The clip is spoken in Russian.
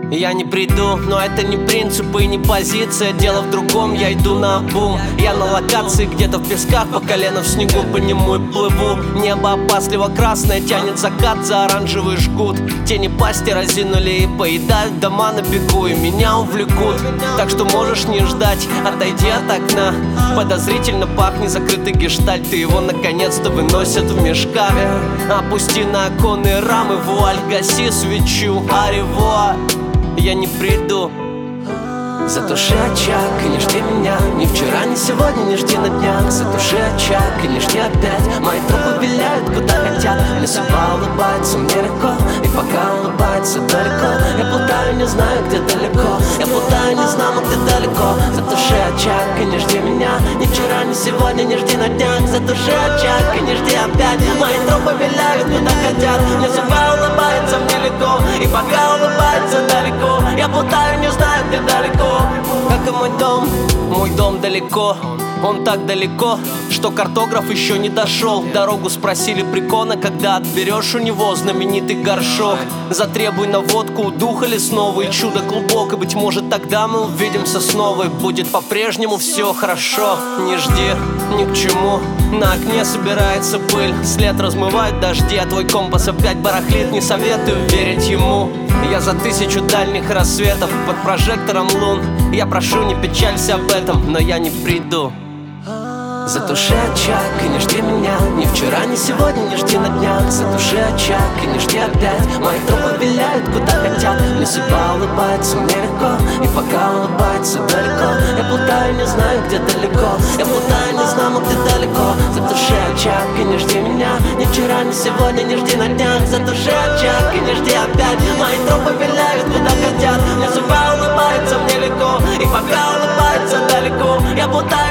Я не приду, но это не принципы и не позиция. Дело в другом, я иду наобум. Я на локации где-то в песках, по колено в снегу, по нему и плыву. Небо опасливо красное, тянет закат за оранжевый жгут. Тени пасти разинули и поедают дома на бегу, и меня увлекут. Так что можешь не ждать, отойди от окна. Подозрительно пахнет закрытый гештальт, и его наконец-то выносят в мешках. Опусти на оконные рамы вуаль, гаси свечу, аревуа. Я не приду. Затуши очаг и не жди меня. Ни вчера, ни сегодня, не жди на днях. Затуши очаг и не жди опять. Мои трупы виляют куда хотят. Мне судьба улыбается, мне легко. И пока улыбается далеко, я плутаю, не знаю, где далеко. Я плутаю, не знаю, где далеко. Затуши очаг и не жди меня. Ни вчера, ни сегодня, не жди на днях. Затуши очаг и не жди опять. Мои трупы виляют куда хотят. Мне судьба улыбается, мне легко. И пока улыбается далеко, я плутаю, не знаю, где далеко. Как и мой дом далеко. Он так далеко, что картограф еще не дошел. Дорогу спросили прикона, когда отберешь у него знаменитый горшок. Затребуй наводку у духа лесного и чудо клубок. И быть может тогда мы увидимся снова, и будет по-прежнему все хорошо. Не жди ни к чему. На окне собирается пыль, след размывает дожди, а твой компас опять барахлит. Не советую верить ему. Я за 1000 дальних рассветов под прожектором лун. Я прошу, не печалься об этом, но я не приду. Затуши очаг и не жди меня. Ни вчера, ни сегодня, не жди на днях. Затуши очаг и не жди опять. Мои трупы виляют куда хотят. Мне судьба улыбается, мне легко. И пока улыбается далеко, я плутаю, не знаю, где далеко. Я плутаю, не знаю, где далеко. Затуши очаг и не жди меня. Ни вчера, ни сегодня, не жди на днях. Затуши очаг и не жди опять. Мои трупы виляют куда хотят. Мне судьба улыбается, мне легко. И пока улыбается далеко, я плутаю.